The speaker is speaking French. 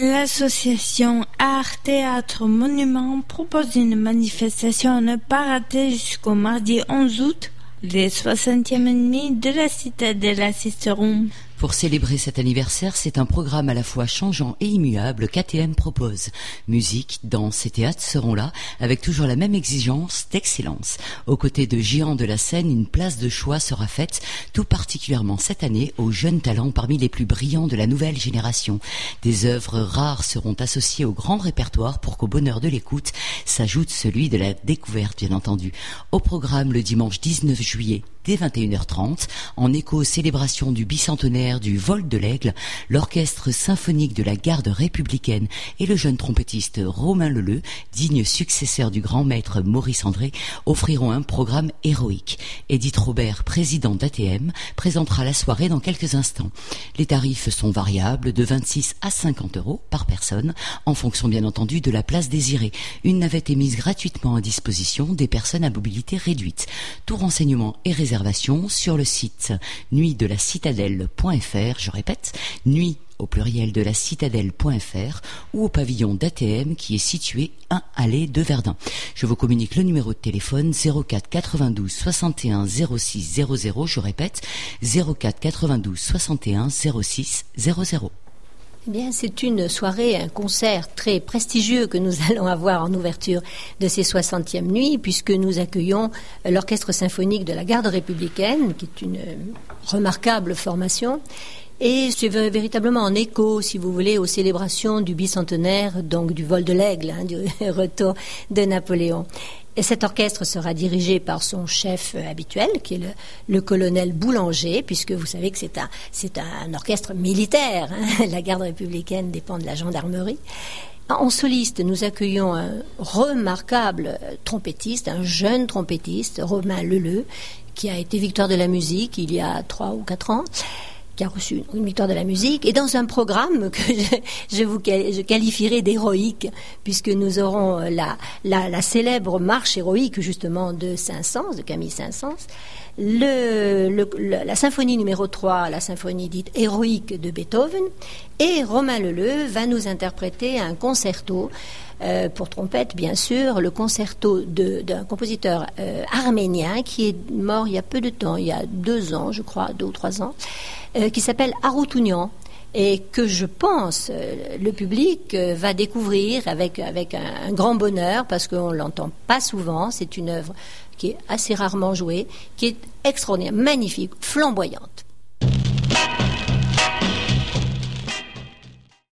L'association Art Théâtre Monument propose une manifestation à ne pas rater jusqu'au mardi 11 août. Les 60e nuits de la Citadelle assisteront. Pour célébrer cet anniversaire, c'est un programme à la fois changeant et immuable qu'ATM propose. Musique, danse et théâtre seront là, avec toujours la même exigence d'excellence. Aux côtés de géants de la scène, une place de choix sera faite, tout particulièrement cette année, aux jeunes talents parmi les plus brillants de la nouvelle génération. Des œuvres rares seront associées au grand répertoire pour qu'au bonheur de l'écoute s'ajoute celui de la découverte, bien entendu. Au programme le dimanche 19 juillet, dès 21h30, en écho aux célébrations du bicentenaire du vol de l'Aigle, l'orchestre symphonique de la garde républicaine et le jeune trompettiste Romain Leleu, digne successeur du grand maître Maurice André, offriront un programme héroïque. Edith Robert, présidente d'ATM, présentera la soirée dans quelques instants. Les tarifs sont variables de 26 à 50 € par personne, en fonction bien entendu de la place désirée. Une navette est mise gratuitement à disposition des personnes à mobilité réduite. Tout renseignement et réservation sur le site nuitdelacitadelle.fr, je répète, nuit au pluriel de la citadelle.fr ou au pavillon d'ATM qui est situé 1 allée de Verdun. Je vous communique le numéro de téléphone 04 92 61 06 00, je répète 04 92 61 06 00. Eh bien, c'est une soirée, un concert très prestigieux que nous allons avoir en ouverture de ces 60e nuits, puisque nous accueillons l'Orchestre symphonique de la Garde républicaine, qui est une remarquable formation. Et c'est véritablement en écho, si vous voulez, aux célébrations du bicentenaire, donc du vol de l'Aigle, du retour de Napoléon. Et cet orchestre sera dirigé par son chef habituel, qui est le colonel Boulanger, puisque vous savez que c'est un orchestre militaire. La garde républicaine dépend de la gendarmerie. En soliste, nous accueillons un remarquable trompettiste, un jeune trompettiste, Romain Leleu, qui a été victoire de la musique il y a 3 ou 4 ans. Qui a reçu une victoire de la musique, et dans un programme que je qualifierais d'héroïque, puisque nous aurons la célèbre marche héroïque, justement, de Saint-Saëns, de Camille Saint-Saëns, la symphonie numéro 3, la symphonie dite héroïque de Beethoven, et Romain Leleu va nous interpréter un concerto pour trompette, bien sûr, le concerto d'un compositeur arménien qui est mort il y a peu de temps, il y a 2 ans, je crois, 2 ou 3 ans, qui s'appelle Arutunyan, et que je pense le public va découvrir avec un grand bonheur, parce qu'on ne l'entend pas souvent. C'est une œuvre qui est assez rarement jouée, qui est extraordinaire, magnifique, flamboyante.